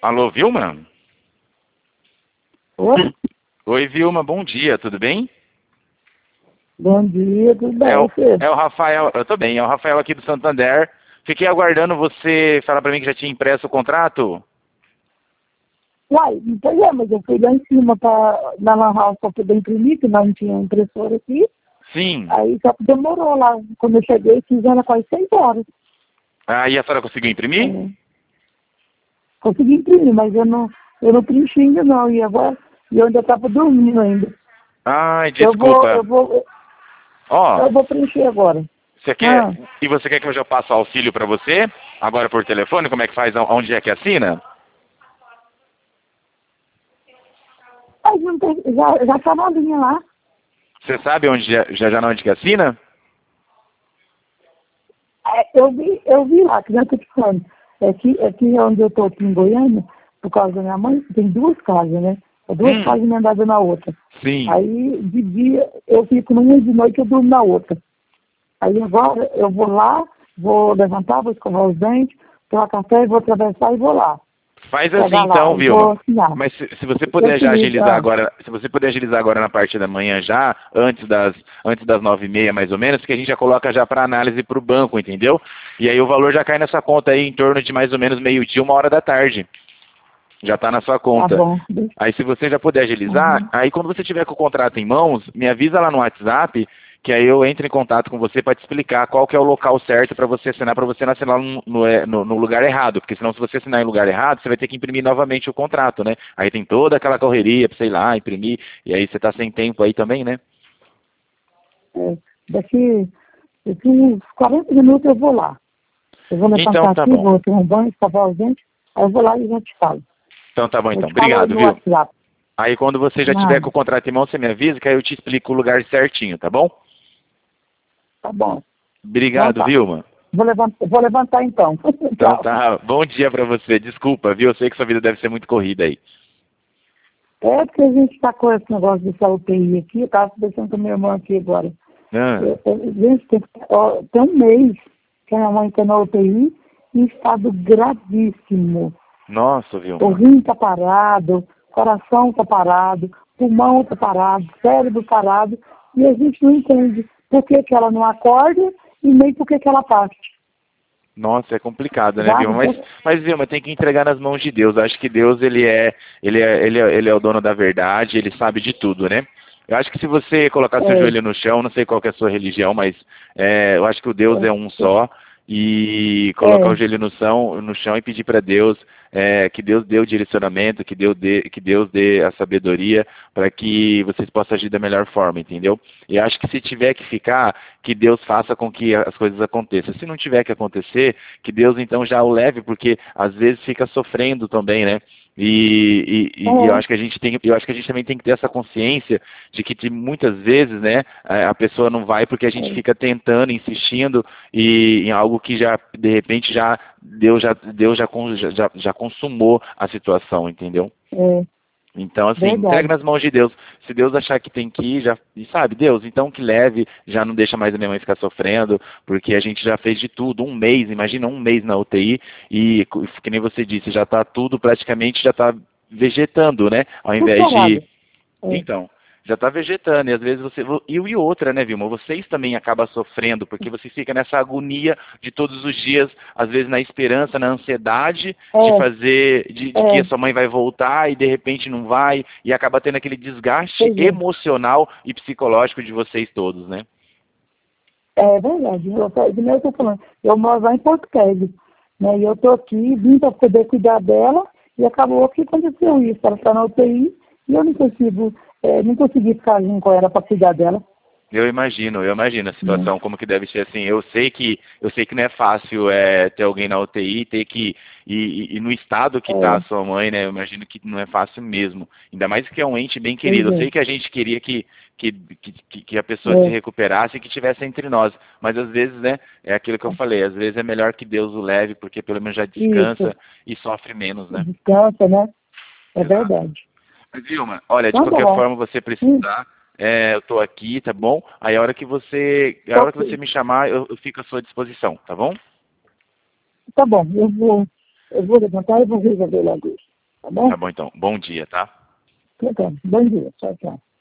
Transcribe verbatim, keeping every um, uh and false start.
Alô, Vilma? Oi? Oi, Vilma, bom dia, tudo bem? Bom dia, tudo bem, É o, você? é o Rafael, eu tô bem, é o Rafael aqui do Santander. Fiquei aguardando você falar pra mim que já tinha impresso o contrato. Uai, pois é, mas eu fui lá em cima pra, na Lan House para poder imprimir, que não tinha impressora aqui. Sim. Aí só que demorou lá. Quando eu cheguei, fizeram quase seis horas. Ah, e a senhora conseguiu imprimir? É, consegui imprimir, mas eu não, eu não preenchi ainda não. E agora, e eu ainda estava dormindo ainda. Ai, Eu vou, desculpa. eu vou, Ó, eu vou preencher agora. você quer... Ah, E você quer que eu já passe o auxílio pra você? Agora por telefone, como é que faz? Onde é que assina? mas não tem, já, já tá na linha lá. Você sabe onde já, já, já onde que assina? É, eu vi, eu vi lá, que já estou te falando. É que, é que onde eu estou aqui em Goiânia, por causa da minha mãe, tem duas casas, né? É duas Hum, casas emendadas na outra. sim. Aí, de dia, eu fico numa e de noite eu durmo na outra. Aí agora eu vou lá, vou levantar, vou escovar os dentes, tomar café, vou atravessar e vou lá. Faz assim Pegar lá então, e vou Vilma. assinar. Mas se, se você Eu puder te já ligo, agilizar ah, agora, se você puder agilizar agora na parte da manhã já, antes das antes das nove e meia mais ou menos, que a gente já coloca já para análise para o banco, entendeu? E aí o valor já cai nessa conta aí em torno de mais ou menos meio-dia, uma hora da tarde. Já está na sua tá conta. bom. Aí se você já puder agilizar, Uhum. aí quando você tiver com o contrato em mãos, me avisa lá no WhatsApp, que aí eu entro em contato com você para te explicar qual que é o local certo para você assinar, para você não assinar no, no, é, no- no lugar errado, porque senão se você assinar em lugar errado, você vai ter que imprimir novamente o contrato, né? Aí tem toda aquela correria para, sei lá, imprimir, e aí você está sem tempo aí também, né? É, daqui, daqui uns quarenta minutos eu vou lá. Eu vou Então levantar tá aqui, bom. vou tomar um banho, escovar os dentes, aí eu vou lá e já te falo. Então tá bom Eu então. te falo aí Obrigado, no viu? WhatsApp. Aí quando você já tiver com Nada. o contrato em mão, você me avisa que aí eu te explico o lugar certinho, tá bom? Tá bom. Então Obrigado, tá. Vilma. Vou levantar, vou levantar então. Então Tchau. tá, bom dia pra você. Desculpa, viu? Eu sei que sua vida deve ser muito corrida aí. É porque a gente está com esse negócio dessa U T I aqui, eu estava conversando com a minha irmã aqui agora. Ah, Eu- eu- gente, tem, ó, tem um mês que a minha mãe está na U T I em estado gravíssimo. nossa, O Vilma. rim está parado, o coração está parado, o pulmão está parado, o cérebro parado, e a gente não entende por que, que ela não acorda e nem por que, que ela parte. Nossa, é complicado, né, Sabe? Vilma? Mas, Então, mas Vilma, tem que entregar nas mãos de Deus. Eu acho que Deus, ele é, ele é, ele é, ele é o dono da verdade, ele sabe de tudo, né? Eu acho que se você colocar seu é, joelho no chão, não sei qual que é a sua religião, mas é, eu acho que o Deus é um só, e colocar o é, joelho no chão, no chão e pedir para Deus é, que Deus dê o direcionamento, que Deus dê, que Deus dê a sabedoria para que vocês possam agir da melhor forma, entendeu? E acho que se tiver que ficar, que Deus faça com que as coisas aconteçam. Se não tiver que acontecer, que Deus então já o leve, porque às vezes fica sofrendo também, né? E, e, e eu é, acho que a gente tem, eu acho que a gente também tem que ter essa consciência de que de muitas vezes, né, a pessoa não vai porque a gente é, fica tentando, insistindo e em algo que já de repente já Deus já Deus já, con- já, já consumou a situação, entendeu? é, Então, assim, entrega verdade. nas mãos de Deus. Se Deus achar que tem que ir, já, e sabe, Deus, então que leve, já não deixa mais a minha mãe ficar sofrendo, porque a gente já fez de tudo, um mês, imagina um mês na U T I, e que nem você disse, já está tudo praticamente, já está vegetando, né? Ao Tudo invés de parado. É, então, já está vegetando, e às vezes você. E, e outra, né, Vilma? Vocês também acabam sofrendo, porque você fica nessa agonia de todos os dias, às vezes na esperança, na ansiedade de é, fazer, de, de que a é, sua mãe vai voltar e de repente não vai, e acaba tendo aquele desgaste pois é. emocional e psicológico de vocês todos, né? É verdade. Eu, tô- de novo eu tô falando, eu moro lá em Porto Velho, né? E eu tô aqui, vim para poder cuidar dela, e acabou que aconteceu isso. Ela está na U T I e eu não consigo, é, não consegui ficar junto com ela para cuidar dela. Eu imagino, eu imagino a Né? situação como que deve ser assim. Eu sei que eu sei que não é fácil é, ter alguém na U T I, ter que e, e- e no estado que está a É, sua mãe, né? Eu imagino que não é fácil mesmo. Ainda mais que é um ente bem pois querido. Eu é, sei que a gente queria que que, que, que a pessoa se é, recuperasse e que tivesse entre nós. Mas às vezes, né? É aquilo que eu falei. Às vezes é melhor que Deus o leve, porque pelo menos já isso, descansa e sofre menos, né? descansa, né? É Exato. verdade. Mas, Vilma, olha, de Então tá qualquer bom. forma você Hum, precisar, é, eu estou aqui, tá bom? Aí a hora que você, a hora que você ok. me chamar, eu, eu fico à sua disposição, tá bom? Tá bom, eu vou, eu vou levantar e vou resolver logo isso. tá bom? Tá bom, então. Bom dia, tá? Então, bom dia. Tchau, tchau.